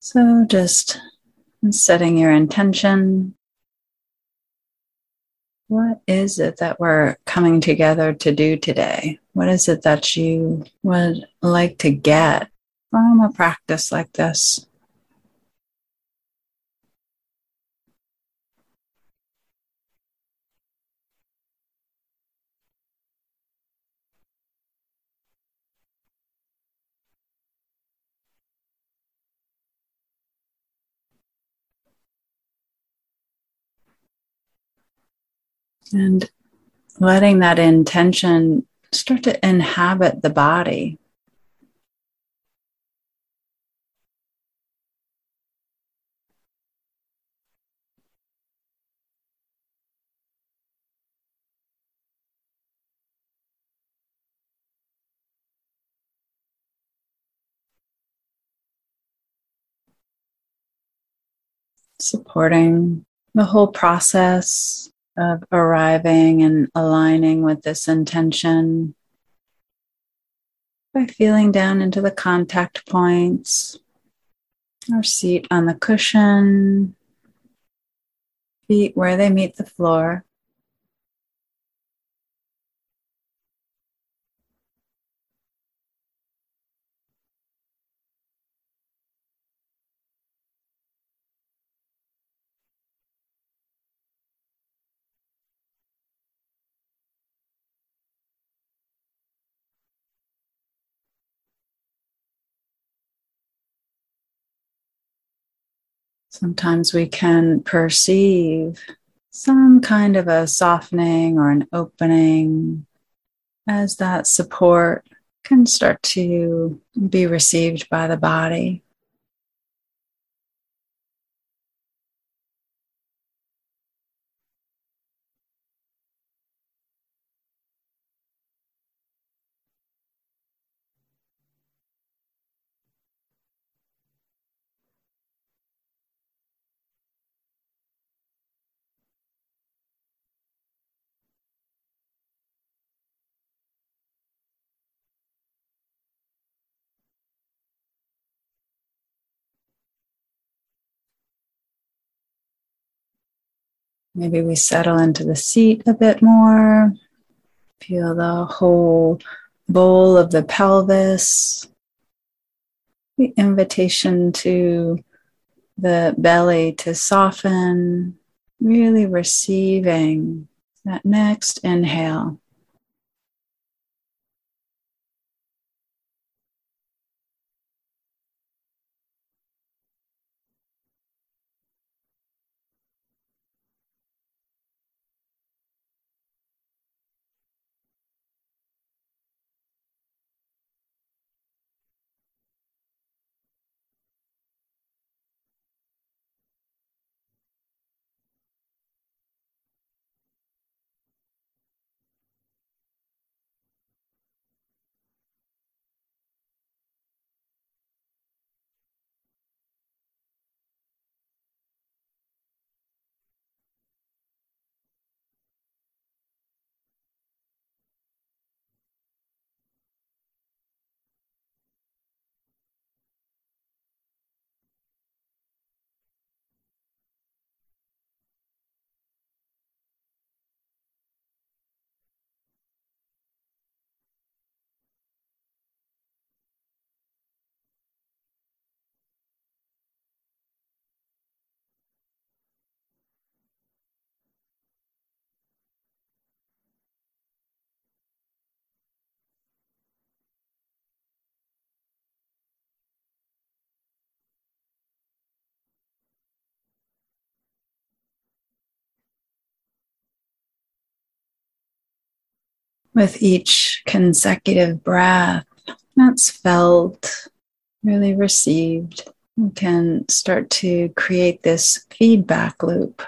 So just setting your intention. What is it that we're coming together to do today? What is it that you would like to get from a practice like this? And letting that intention start to inhabit the body. Supporting the whole process of arriving and aligning with this intention by feeling down into the contact points, our seat on the cushion, feet where they meet the floor. Sometimes we can perceive some kind of a softening or an opening as that support can start to be received by the body. Maybe we settle into the seat a bit more. Feel the whole bowl of the pelvis, the invitation to the belly to soften, really receiving that next inhale. With each consecutive breath that's felt, really received, you can start to create this feedback loop.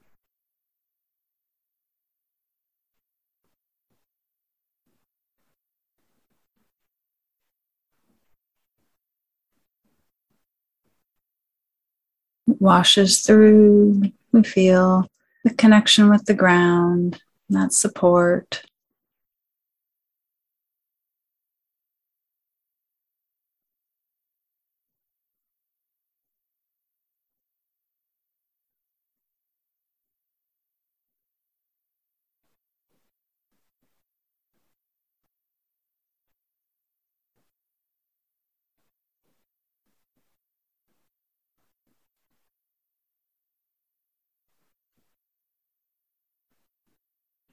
It washes through, we feel the connection with the ground, that support.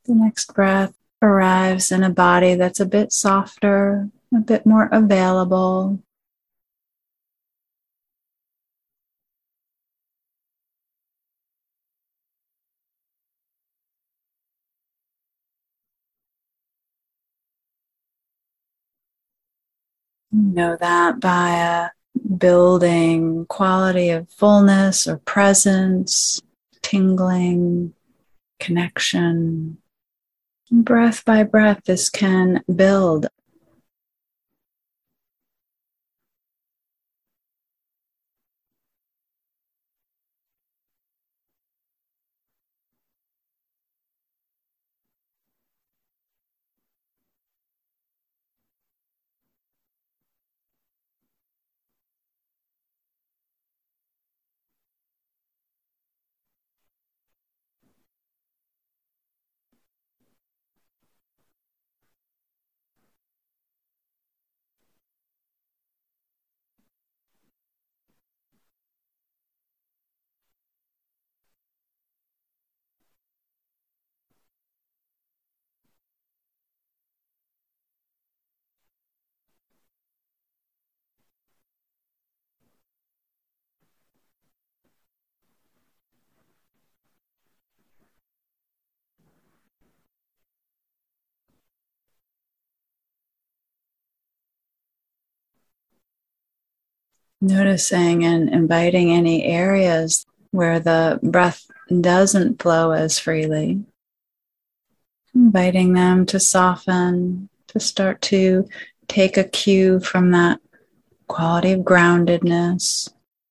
The next breath arrives in a body that's a bit softer, a bit more available. You know that by a building quality of fullness or presence, tingling, connection. Breath by breath, this can build. Noticing and inviting any areas where the breath doesn't flow as freely, inviting them to soften, to start to take a cue from that quality of groundedness.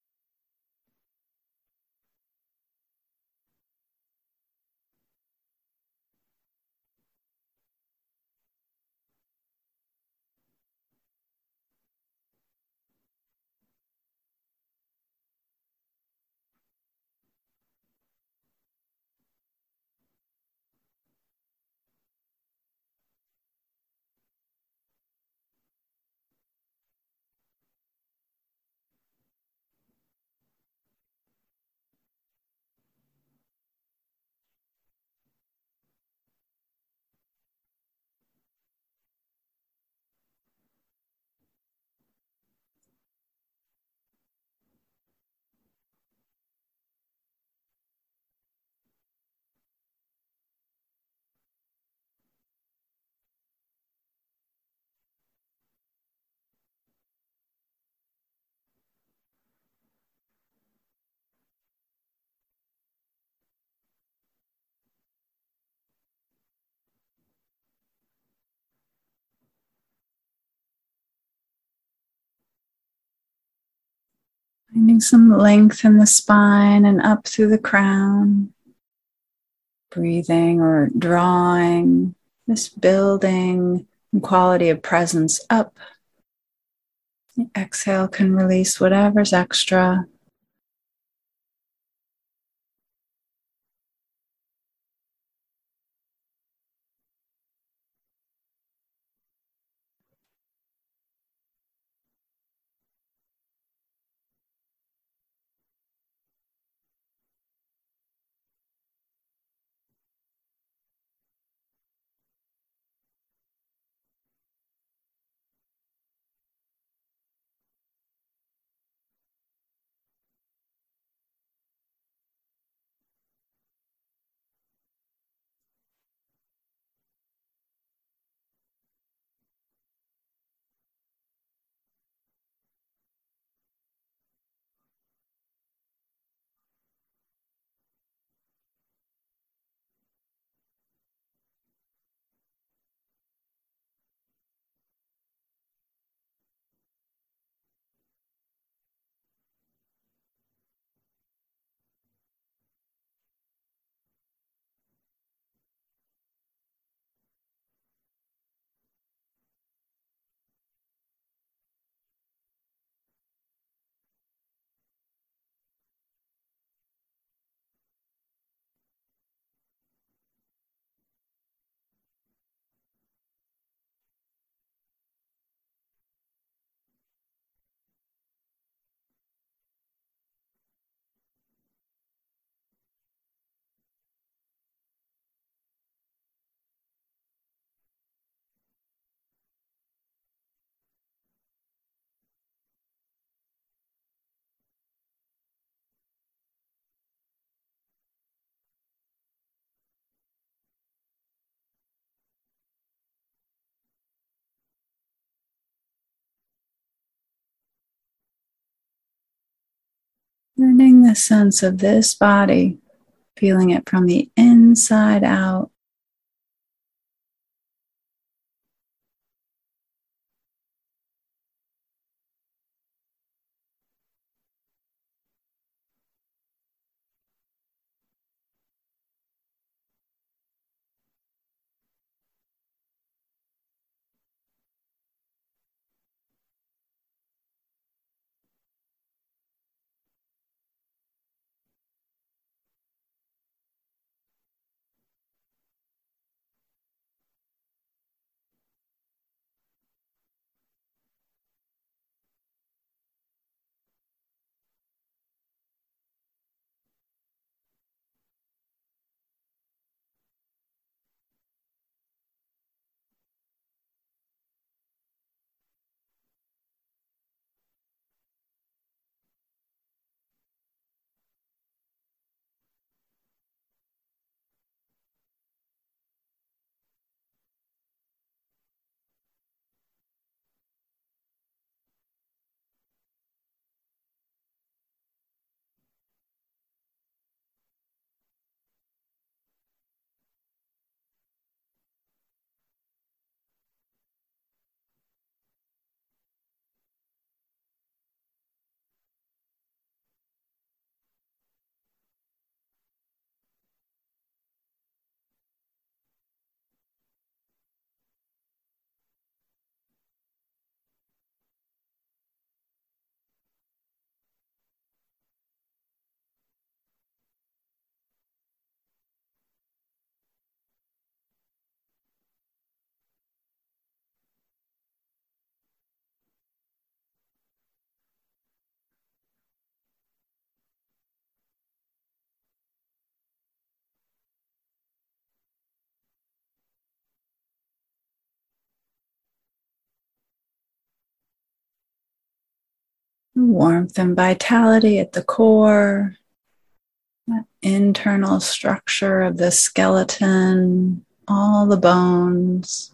Finding some length in the spine and up through the crown. Breathing or drawing, this building quality of presence up. The exhale can release whatever's extra. Learning the sense of this body, feeling it from the inside out. Warmth and vitality at the core, that internal structure of the skeleton, all the bones.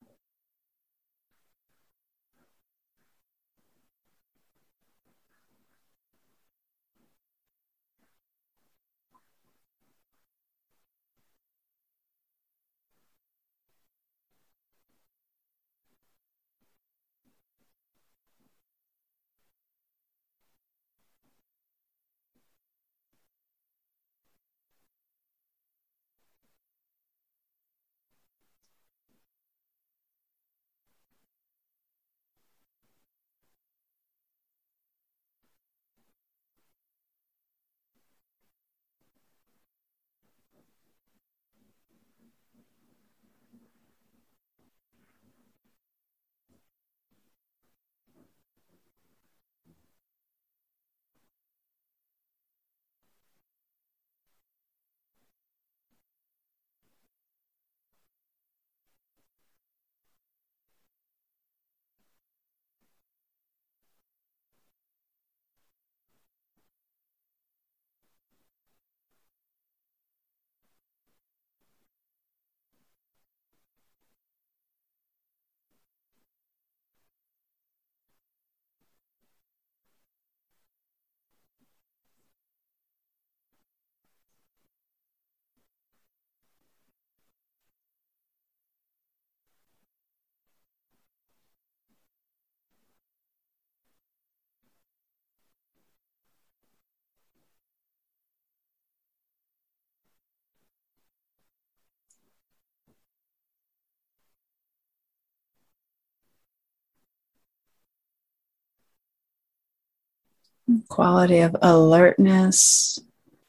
Quality of alertness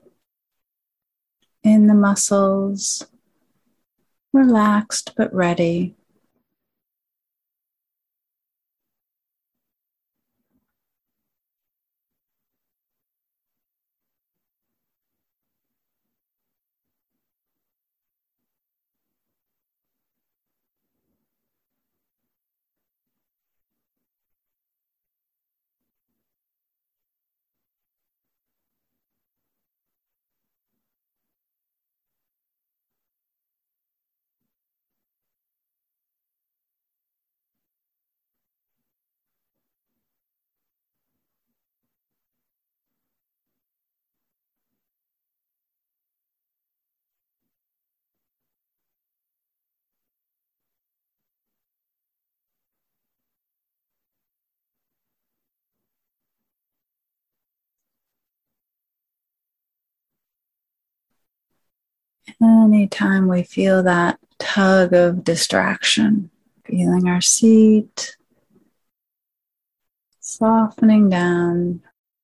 in the muscles, relaxed but ready. Anytime we feel that tug of distraction, feeling our seat softening down.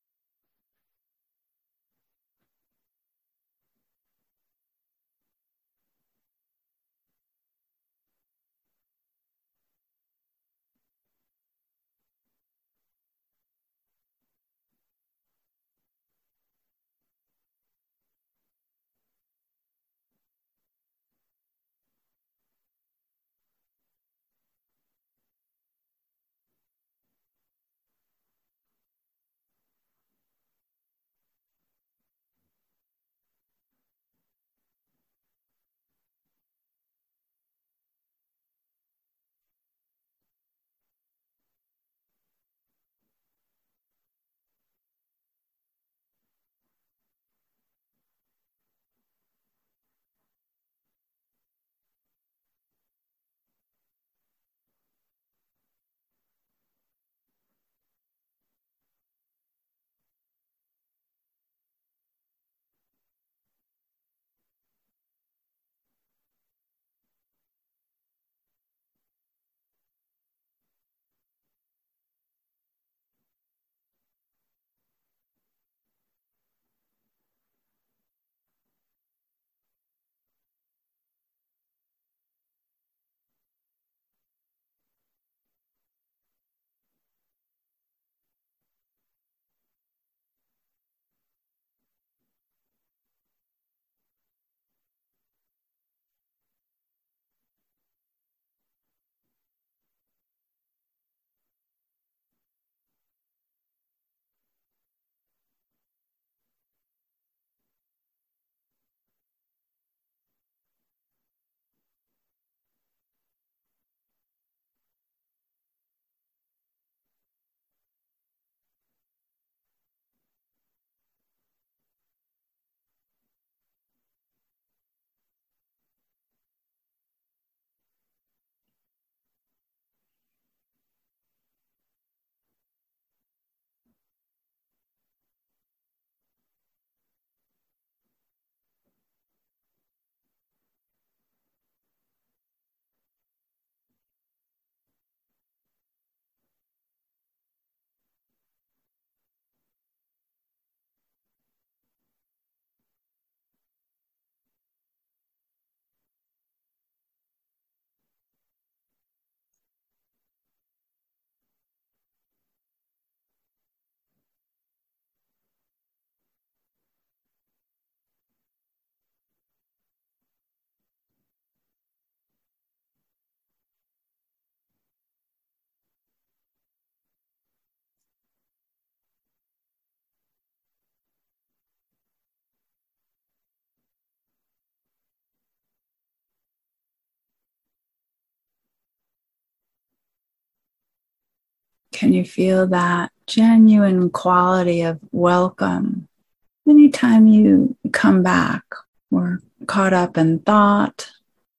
Can you feel that genuine quality of welcome anytime you come back or caught up in thought,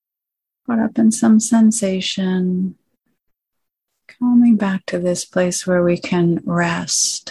caught up in some sensation, coming back to this place where we can rest?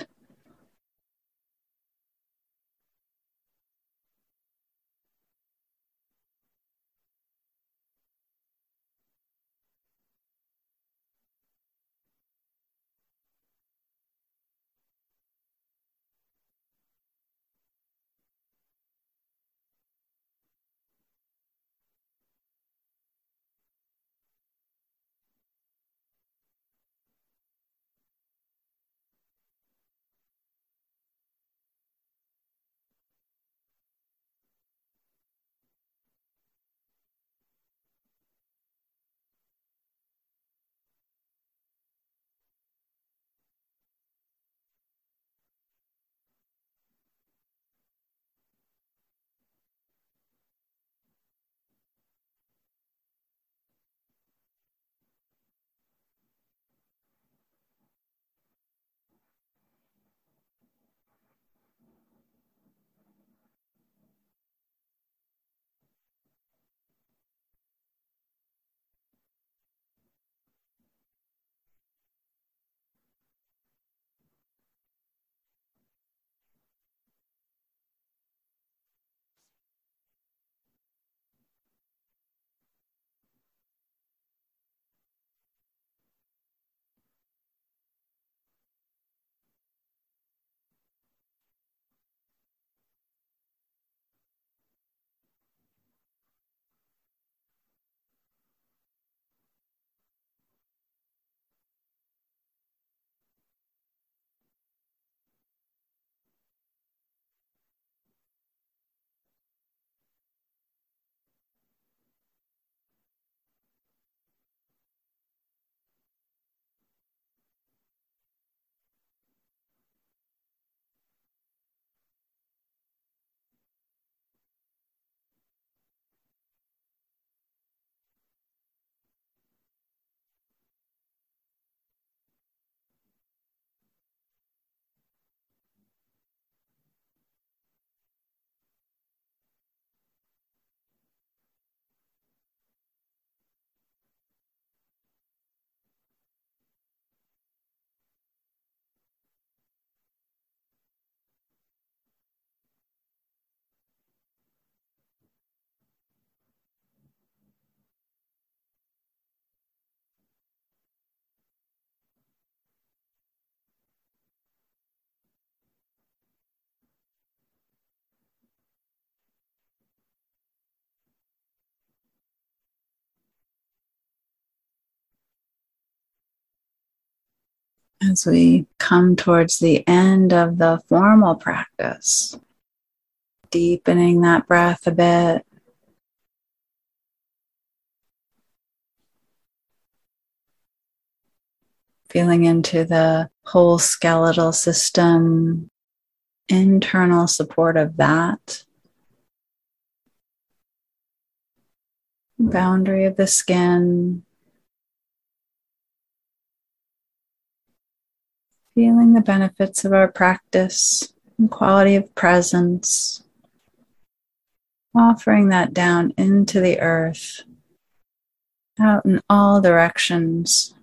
as we come towards the end of the formal practice, deepening that breath a bit. Feeling into the whole skeletal system, internal support of that. Boundary of the skin. Feeling the benefits of our practice and quality of presence. Offering that down into the earth, out in all directions.